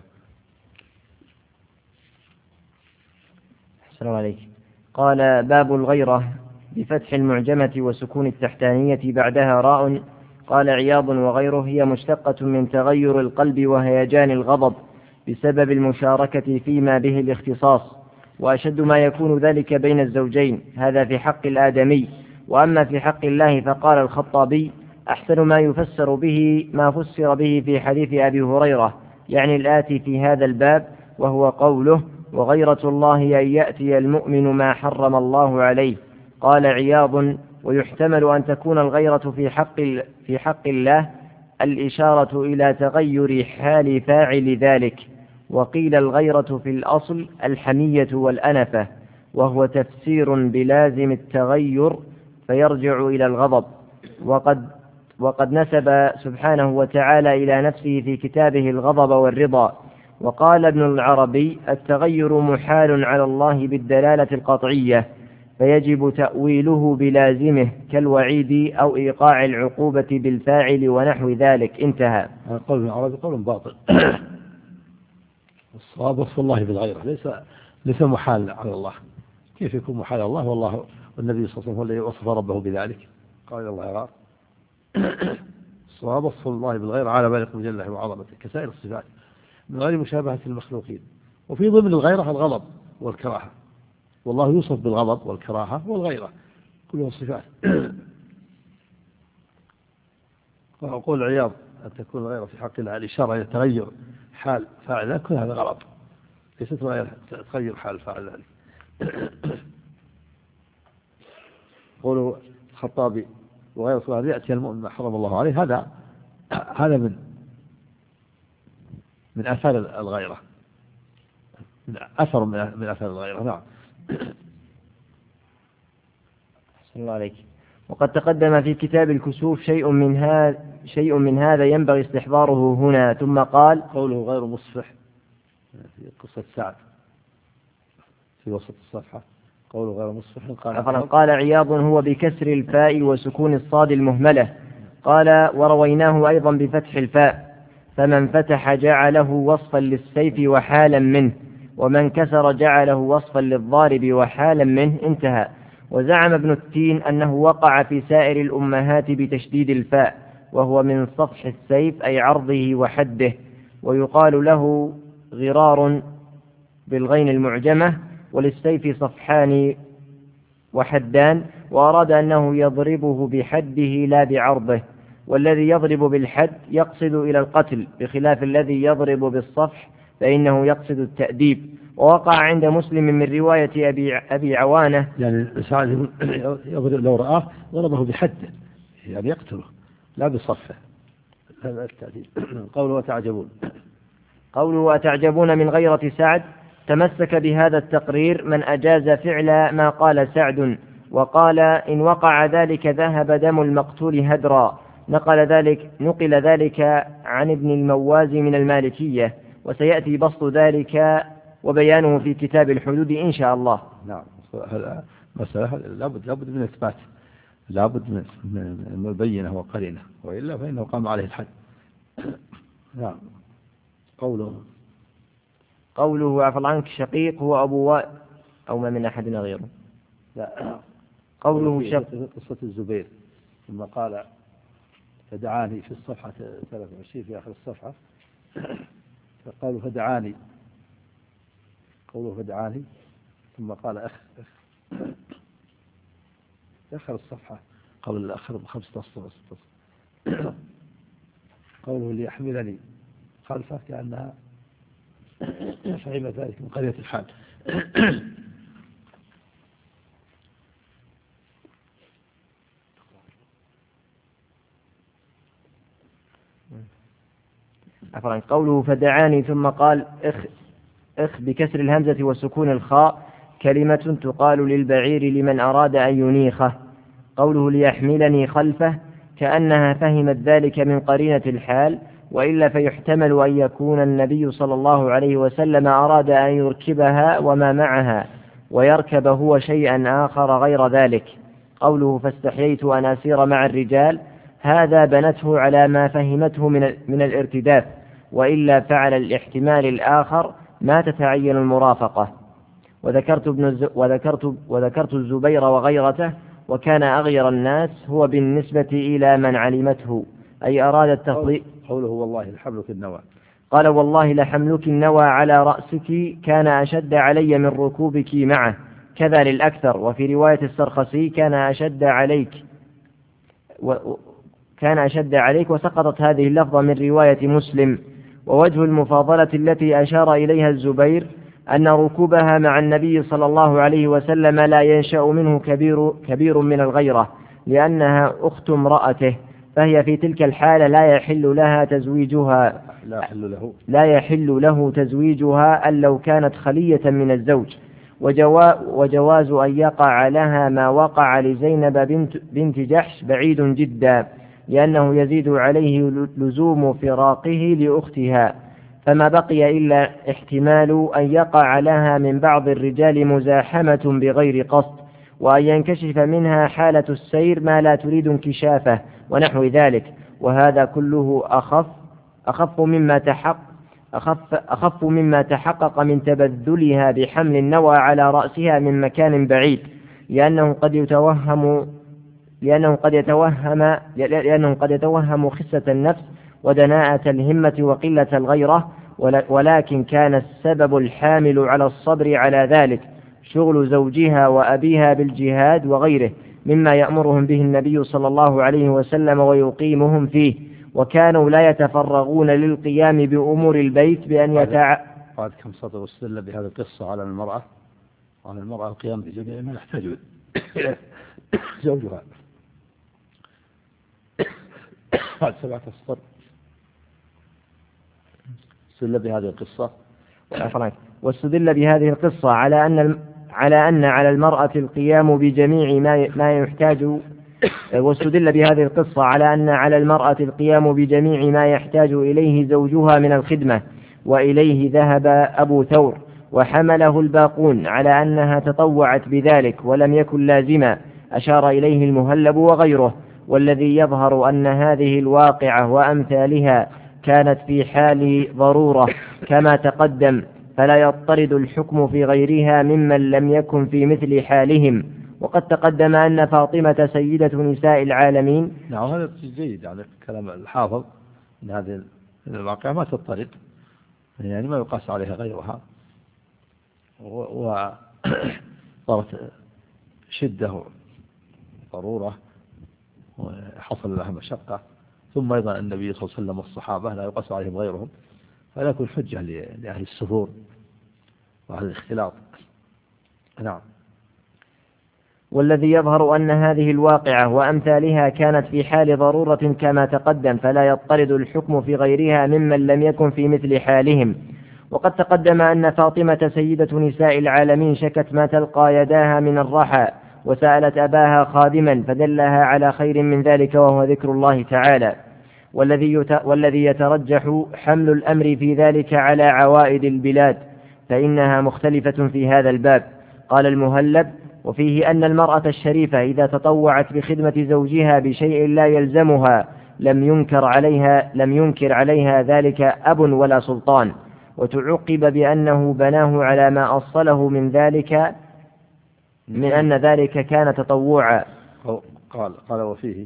السلام عليك. قال باب الغيرة بفتح المعجمة وسكون التحتانية بعدها راء. قال عياض وغيره هي مشتقة من تغير القلب وهيجان الغضب بسبب المشاركة فيما به الاختصاص، وأشد ما يكون ذلك بين الزوجين، هذا في حق الآدمي. وأما في حق الله فقال الخطابي أحسن ما يفسر به ما فسر به في حديث أبي هريرة، يعني الآتي في هذا الباب، وهو قوله وغيرة الله أن يأتي المؤمن ما حرم الله عليه. قال عياض ويحتمل أن تكون الغيرة في حق, في حق الله الإشارة إلى تغير حال فاعل ذلك، وقيل الغيرة في الأصل الحمية والأنفة، وهو تفسير بلازم التغير فيرجع إلى الغضب. وقد, وقد نسب سبحانه وتعالى إلى نفسه في كتابه الغضب والرضا. وقال ابن العربي التغير محال على الله بالدلالة القطعية، فيجب تأويله بلازمه كالوعيد أو إيقاع العقوبة بالفاعل ونحو ذلك. انتهى. قول ابن العربي قول باطل. الصواب وصف الله بالغيرة، ليس ليس محال على الله. كيف يكون محال على الله والله والنبي صلى الله عليه وسلم هو الذي وصف ربه بذلك، قال الله غار. الصواب وصف الله بالغيرة على ما يقوم جل وعظمته كسائر الصفات من غير مشابهة المخلوقين. وفي ضمن الغيرة الغضب والكراهة، والله يوصف بالغضب والكراهة والغيرة كلها صفات. وأقول عياض أن تكون الغيرة في حق الله الإشارة إلى تغير حال فاعل ذلك، كل هذا غلط، ليست تغير حال فاعل ذلك. قوله الخطابي وغير صلاة يأتي المؤمن ما حرم الله عليه، هذا هذا من من أثار الغيرة، من أثر من أثار الغيرة. نعم. أحسن الله عليك. وقد تقدم في كتاب الكسوف شيء من هذا شيء من هذا ينبغي استحضاره هنا. ثم قال قوله غير مصفح في قصة سعد في وسط الصفحة، قوله غير مصفح قال, قال عياض هو بكسر الفاء وسكون الصاد المهملة. قال ورويناه أيضا بفتح الفاء، فمن فتح جعله وصفا للسيف وحالا منه، ومن كسر جعله وصفا للضارب وحالا منه. انتهى. وزعم ابن التين أنه وقع في سائر الأمهات بتشديد الفاء، وهو من صفح السيف أي عرضه وحده، ويقال له غرار بالغين المعجمة، وللسيف صفحان وحدان، وأراد أنه يضربه بحده لا بعرضه، والذي يضرب بالحد يقصد إلى القتل، بخلاف الذي يضرب بالصفح فإنه يقصد التأديب. ووقع عند مسلم من رواية أبي, أبي عوانة يعني سعد يضرب لو رآه ضربه بحده، يعني يقتله لا بصفه، هذا التأديب. قوله وتعجبون قوله أتعجبون من غيرة سعد، تمسك بهذا التقرير من أجاز فعل ما قال سعد، وقال إن وقع ذلك ذهب دم المقتول هدرا. نقل ذلك, نقل ذلك عن ابن الموازي من المالكية، وسيأتي بسط ذلك وبيانه في كتاب الحدود إن شاء الله. نعم. هذا مسألة لابد لابد من إثبات، لابد من من البينة وقرينة، وإلا فإنه قام عليه الحد. نعم. قوله قوله عفى الله عنك شقيق هو أبو وائل أو ما من أحد غيره. لا. قوله شقيق قصة الزبير ثم قال فدعاني في الصفحة ثلاثة وعشرين في آخر الصفحة، فقالوا فدعاني، قوله فدعاني ثم قال أخ أخ آخر الصفحة قبل الآخر بخمسة أسطر. قوله ليحملني خلفه كأنها فهم ذلك من قرية الحال. عفوا. قوله فدعاني ثم قال اخ اخ بكسر الهمزة وسكون الخاء كلمة تقال للبعير لمن أراد أن ينيخه. قوله ليحملني خلفه كأنها فهمت ذلك من قرينة الحال، وإلا فيحتمل أن يكون النبي صلى الله عليه وسلم أراد أن يركبها وما معها ويركب هو شيئا آخر غير ذلك. قوله فاستحييت أن أسير مع الرجال، هذا بنته على ما فهمته من, من الارتداف، وإلا فعل الاحتمال الآخر ما تتعين المرافقة. وذكرت, ابن الز... وذكرت... وذكرت الزبير وغيرته، وكان أغير الناس هو بالنسبة إلى من علمته، أي أراد التفضيل. قوله والله لحملك النوى، قال والله لحملك النوى على رأسك كان أشد علي من ركوبك معه، كذا للأكثر. وفي رواية السرخسي كان أشد عليك و... كان أشد عليك، وسقطت هذه اللفظة من رواية مسلم. ووجه المفاضلة التي أشار إليها الزبير أن ركوبها مع النبي صلى الله عليه وسلم لا ينشأ منه كبير, كبير من الغيرة، لأنها أخت امرأته، فهي في تلك الحالة لا يحل لها تزويجها لا يحل له, لا يحل له تزويجها أن لو كانت خلية من الزوج. وجوا وجواز أن يقع لها ما وقع لزينب بنت, بنت جحش بعيد جدا، لأنه يزيد عليه لزوم فراقه لأختها، فما بقي إلا احتمال أن يقع لها من بعض الرجال مزاحمة بغير قصد، وأن ينكشف منها حالة السير ما لا تريد انكشافه ونحو ذلك. وهذا كله أخف أخف مما تحقق أخف, أخف مما تحقق من تبذلها بحمل النوى على رأسها من مكان بعيد، لأنه قد يتوهم لأنه قد يتوهم لأنه قد يتوهم خسة النفس ودناءة الهمة وقلة الغيرة، ولكن كان السبب الحامل على الصبر على ذلك شغل زوجها وأبيها بالجهاد وغيره مما يأمرهم به النبي صلى الله عليه وسلم ويقيمهم فيه، وكانوا لا يتفرغون للقيام بأمور البيت بأن يتع... قال كم سطر واستدل بهذه القصة على المرأة على المرأة القيام بجميع ما يحتاج زوجها. قال سبعة أسطر استدل بهذه القصة واستدل بهذه القصة على أن على أن على المرأة القيام بجميع ما ما يحتاج واستدل بهذه القصة على أن على المرأة القيام بجميع ما يحتاج إليه زوجها من الخدمة، وإليه ذهب أبو ثور وحمله الباقون على أنها تطوعت بذلك ولم يكن لازما، أشار إليه المهلب وغيره. والذي يظهر أن هذه الواقعة وأمثالها كانت في حال ضرورة كما تقدم، فلا يضطرد الحكم في غيرها ممن لم يكن في مثل حالهم. وقد تقدم أن فاطمة سيدة نساء العالمين. نعم هذا جيد يعني كلام الحافظ أن هذه الواقعة ما تضطرد، يعني ما يقاس عليها غيرها، وصارت شدة ضرورة وحصل لها مشقة، ثم أيضا النبي صلى الله عليه وسلم والصحابة لا يقاس عليهم غيرهم، فلا يكون حجة لأهل السفور وأهل الاختلاط. نعم. والذي يظهر أن هذه الواقعة وأمثالها كانت في حال ضرورة كما تقدم، فلا يضطرد الحكم في غيرها ممن لم يكن في مثل حالهم. وقد تقدم أن فاطمة سيدة نساء العالمين شكت ما تلقى يداها من الرحى، وسألت أباها خادما فدلها على خير من ذلك وهو ذكر الله تعالى. والذي والذي يترجح حمل الأمر في ذلك على عوائد البلاد، فإنها مختلفة في هذا الباب. قال المهلب: وفيه أن المرأة الشريفة إذا تطوعت بخدمة زوجها بشيء لا يلزمها لم ينكر عليها لم ينكر عليها ذلك أب ولا سلطان. وتعقب بأنه بناه على ما أصله من ذلك من أن ذلك كان تطوعا. قال قال وفيه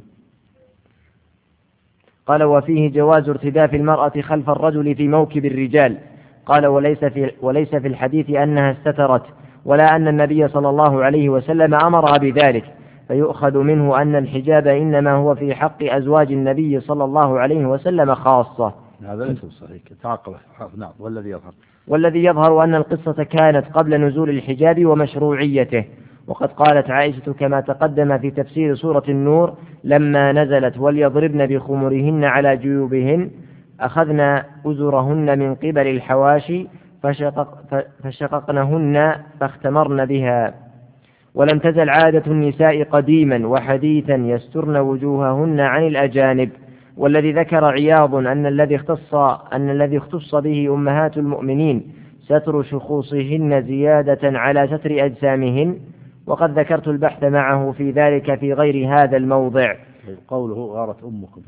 قال وفيه جواز ارتداف المرأة خلف الرجل في موكب الرجال. قال وليس في, وليس في الحديث أنها استترت ولا أن النبي صلى الله عليه وسلم أمرها بذلك، فيؤخذ منه أن الحجاب إنما هو في حق أزواج النبي صلى الله عليه وسلم خاصة. هذا ليس صحيح. تعقب. نعم. والذي يظهر والذي يظهر أن القصة كانت قبل نزول الحجاب ومشروعيته. وقد قالت عائشة كما تقدم في تفسير سورة النور لما نزلت: وليضربن بخمرهن على جيوبهن أخذنا أزرهن من قبل الحواشي فشقق فشققنهن فاختمرن بها. ولم تزل عادة النساء قديما وحديثا يسترن وجوههن عن الأجانب. والذي ذكر عياض أن الذي اختص أن الذي اختص به أمهات المؤمنين ستر شخوصهن زيادة على ستر أجسامهن، وقد ذكرت البحث معه في ذلك في غير هذا الموضع. قوله غارت أمكم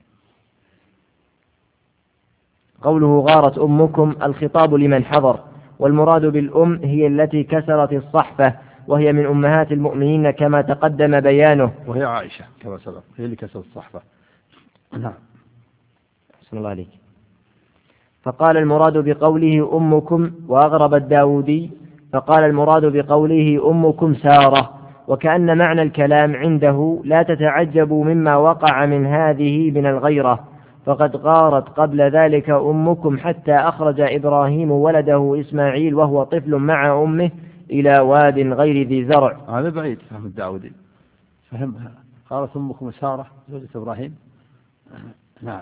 قوله غارت أمكم الخطاب لمن حضر، والمراد بالأم هي التي كسرت الصحفة، وهي من أمهات المؤمنين كما تقدم بيانه، وهي عائشة كما سبق، هي اللي كسرت الصحفة. نعم. بسم الله عليك. فقال المراد بقوله أمكم، وأغرب الداودي فقال المراد بقوله أمكم سارة، وكأن معنى الكلام عنده لا تتعجبوا مما وقع من هذه من الغيرة، فقد غارت قبل ذلك أمكم حتى أخرج إبراهيم ولده إسماعيل وهو طفل مع أمه إلى واد غير ذي زرع. هذا بعيد فهم الداودي، فهمها. قالت أمكم سارة زوجة إبراهيم. نعم.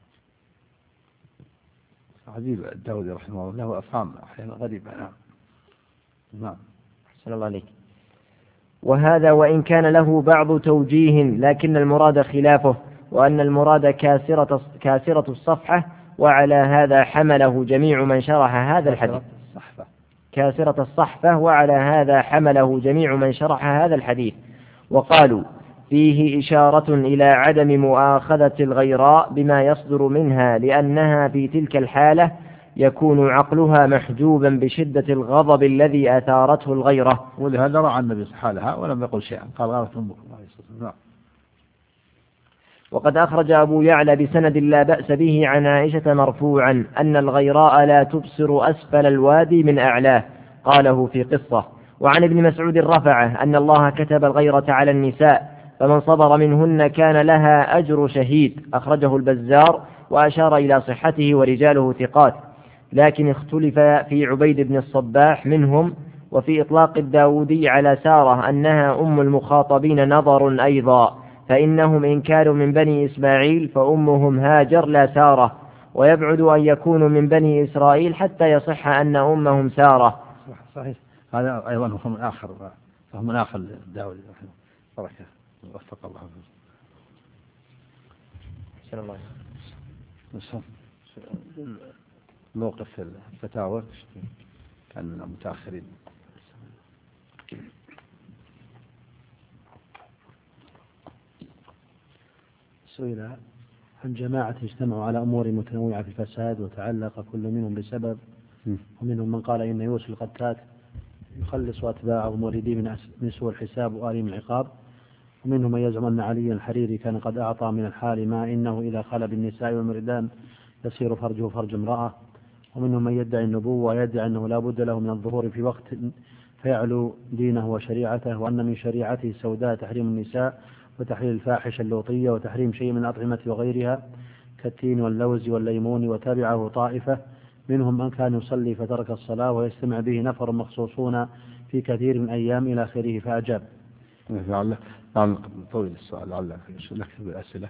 عجيب الداودي رحمه الله، له أفهام أحيانا غريبة. نعم. نعم. صلى الله عليك. وهذا وإن كان له بعض توجيه لكن المراد خلافه، وأن المراد كاسرة, كاسرة الصفحة، وعلى هذا حمله جميع من شرح هذا الحديث. كاسرة الصحفة، وعلى هذا حمله جميع من شرح هذا الحديث. وقالوا فيه إشارة إلى عدم مؤاخذة الغيراء بما يصدر منها، لأنها في تلك الحالة يكون عقلها محجوبا بشدة الغضب الذي أثارته الغيرة. ولهذا رأى النبي حالها ولم يقل شيئا، قال غارت أمكم. وقد أخرج أبو يعلى بسند لا بأس به عن عائشة مرفوعا أن الغيراء لا تبصر أسفل الوادي من أعلاه، قاله في قصة. وعن ابن مسعود رفعه أن الله كتب الغيرة على النساء، فمن صبر منهن كان لها أجر شهيد، أخرجه البزار وأشار إلى صحته ورجاله ثقات، لكن اختلف في عبيد بن الصباح منهم، وفي إطلاق الداودي على سارة أنها أم المخاطبين نظر أيضا، فإنهم إن كانوا من بني إسماعيل فأمهم هاجر لا سارة، ويبعد أن يكونوا من بني إسرائيل حتى يصح أن أمهم سارة. صحيح. هذا أيضا فهم آخر، فهم آخر الداودي رحمه بركة وفق الله. سلام الله. موقف الفتاوى كان من المتأخرين. سئل عن جماعة اجتمعوا على أمور متنوعة في الفساد وتعلق كل منهم بسبب، ومنهم من قال إن يوسف القتات يخلص أتباعه مريدي من سوء الحساب وآليم العقاب، ومنهم من يزعم أن علي الحريري كان قد أعطى من الحال ما إنه إذا خلى بالنساء والمردان يصير فرجه فرج امرأة، ومنهم من يدعي النبوة ويدعي أنه لا بد له من الظهور في وقت فيعلو دينه وشريعته، وأن من شريعته السوداء تحريم النساء وتحليل الفاحشة اللوطية وتحريم شيء من الأطعمة وغيرها كالتين واللوز والليمون. وتابعه طائفة منهم من كان يصلي فترك الصلاة ويستمع به نفر مخصوصون في كثير من أيام إلى آخره فأجاب. لعل نعم طويل السؤال، لعل نكتب الأسئلة.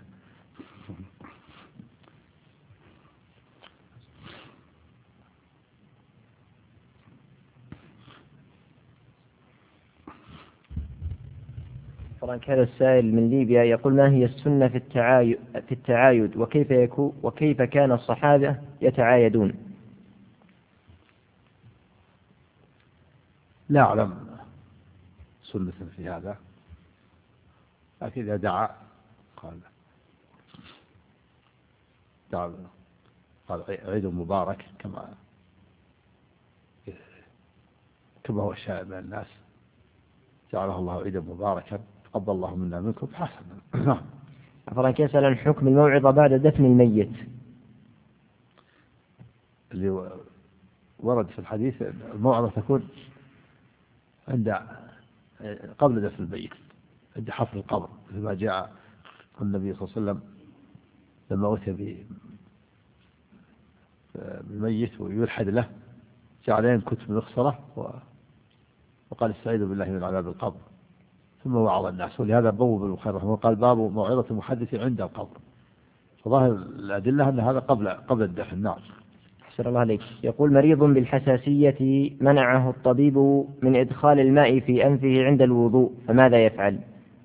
طبعا هذا السائل من ليبيا يقول: ما هي السنة في التعايد, في التعايد وكيف يكون وكيف كان الصحابة يتعايدون؟ لا أعلم سنة في هذا، لكن إذا دعا قال دعا قال عيد مبارك كما كما هو الشائع بين الناس، جعله الله عيدا مباركا تقبل الله منا منكم حسنا. عفوا يسأل عن حكم الموعظة بعد دفن الميت. اللي ورد في الحديث الموعظة تكون عند قبل دفن الميت، عند حفر القبر، مثل ما جاء النبي صلى الله عليه وسلم لما أتي بالميت ويلحد له جعل ينكت بمخصرة وقال: استعيذوا بالله من عذاب القبر، ثم وعظ الناس. ولهذا بوب البخاري رحمه الله قال: باب موعظة المحدث عند القبر. فظاهر الأدلة أن هذا قبل قبل الدفن. نعم. أحسن الله عليك. يقول: مريض بالحساسية منعه الطبيب من إدخال الماء في أنفه عند الوضوء، فماذا يفعل؟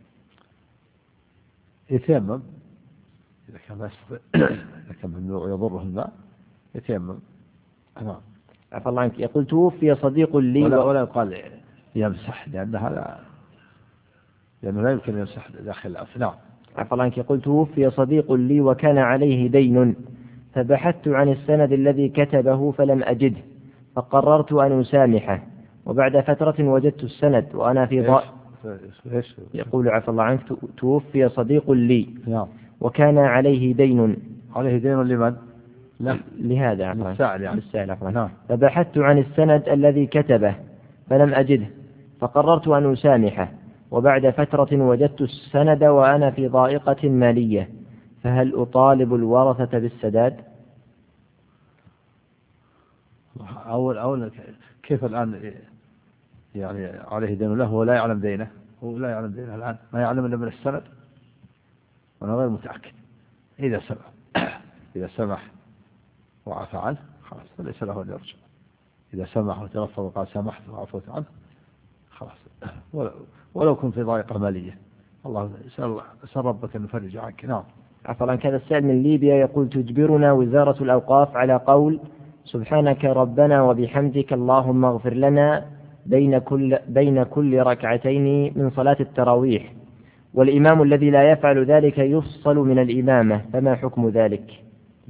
يتيمم إذا كان إذا كان ممنوع يضره الماء يتيمم. نعم. عفى الله عنك. يقول: توفي صديق لي ولا, ولا يقال يمسح، لأن هذا لأنه لا يمكن يمسح داخل الأنف. نعم. عفى الله عنك. يقول: توفي صديق لي وكان عليه دين، فبحثت عن السند الذي كتبه فلم أجده، فقررت أن أسامحه، وبعد فترة وجدت السند وأنا في ضاء. يقول: عفى الله عنك: توفي صديق لي نعم. وكان عليه دين. عليه دين لمن؟ لا. لهذا للسائل يعني. نعم. فبحثت عن السند الذي كتبه فلم أجده، فقررت أن أسامحه، وبعد فترة وجدت السند وأنا في ضائقة مالية، فهل أطالب الورثة بالسداد؟ أول أول كيف الآن يعني عليه دين له ولا يعلم دينه؟ هو لا يعلم دينه الآن، ما يعلم إلا من السند، وأنا غير متأكد. إذا سمح إذا سمح وعفى عنه خلاص فليس له أن يرجع. إذا سمح وتلفظ وقال سمحت وعفوت عنه خلاص، ولو, ولو كنت في ضائقة مالية. الله سأل سأل ربك أن يفرج عنك. نعم. عفوا عن كذا السائل من ليبيا يقول: تجبرنا وزارة الأوقاف على قول سبحانك ربنا وبحمدك اللهم اغفر لنا بين كل بين كل ركعتين من صلاة التراويح، والإمام الذي لا يفعل ذلك يفصل من الإمامة، فما حكم ذلك؟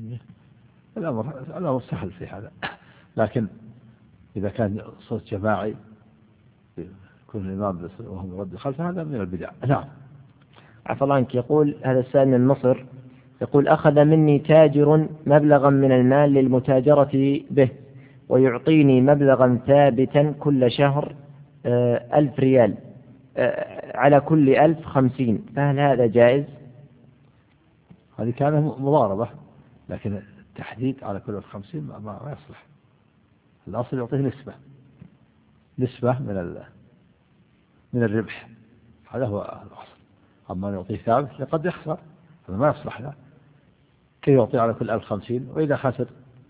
الأمر الأمر سهل في هذا، لكن إذا كان صوت جماعي يكون الإمام وهم يرد خلفه هذا من البدع. نعم. عفوا الله عنك. يقول هذا السائل من مصر يقول: أخذ مني تاجر مبلغا من المال للمتاجرة به، ويعطيني مبلغا ثابتا كل شهر ألف ريال، على كل ألف خمسين، فهل هذا جائز؟ هذه كانت مضاربة، لكن التحديد على كل ألف خمسين ما, ما يصلح. الأصل يعطيه نسبة نسبة من من الربح، هذا هو الأصل. أما يعطيه ثابت قد يخسر، هذا ما يصلح له. كيف يعطي على كل ألف خمسين وإذا خسر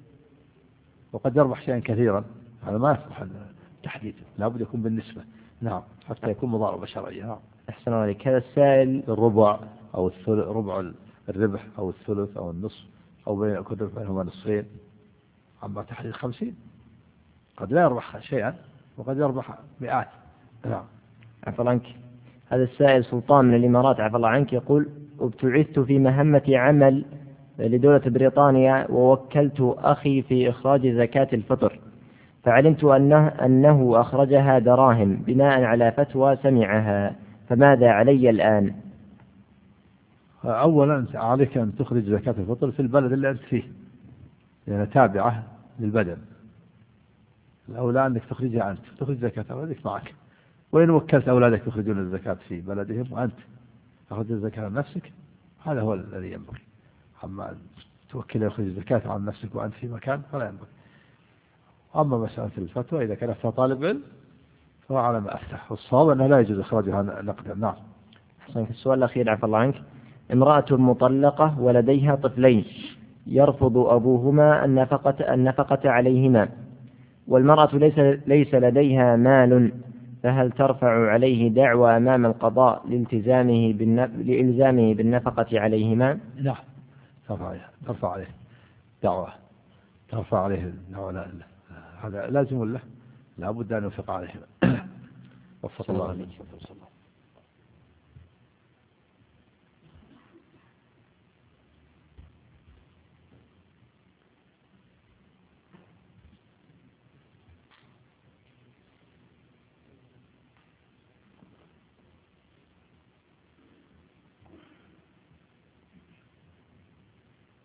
وقد يربح شيئا كثيرا؟ هذا ما يصلح التحديد، لابد يكون بالنسبة. نعم، حتى يكون مضاربة شرعية. نعم. أحسن عليك. هذا السائل: الربع أو الثلث، ربع الربح أو الثلث أو النصف، أو بين كل ربع بينهما نصفين. أما تحديد خمسين قد لا يربح شيئا وقد يربح مئات. نعم. عفى الله عنك. هذا السائل سلطان من الإمارات عفى الله عنك يقول: ابتعثت في مهمة عمل لدولة بريطانيا، ووكلت أخي في إخراج زكاة الفطر، فعلمت أنه, أنه أخرجها دراهم بناء على فتوى سمعها، فماذا علي الآن؟ أولا عليك أن تخرج زكاة الفطر في البلد اللي أنت فيه، لأنها تابعة للبلد. الأولى أنك تخرجها أنت، تخرج زكاة أولادك معك. وإن وكلت أولادك يخرجون الزكاة في بلدهم وأنت تخرج الزكاة عن نفسك، هذا هو الذي ينبغي. أما توكل يخرج الزكاة عن نفسك وأنت في مكان فلا ينبغي. أما مسألة الفتوى إذا كان فيها طالب علم فهو على ما أفتح، والصواب أنه لا يجوز إخراجها نقدا. نعم. حسنك. السؤال الأخير عفى الله عنك: امرأة مطلقة ولديها طفلين، يرفض أبوهما النفقة, النفقة عليهما، والمرأة ليس, ليس لديها مال، فهل ترفع عليه دعوى أمام القضاء لالتزامه بالنف... لإلزامه بالنفقة عليهما؟ نعم، ترفع عليه ترفع عليه دعوة ترفع عليه دعوة لا لا. هذا لازم له، لا بد أن ينفق عليهما. وفق الله عليه.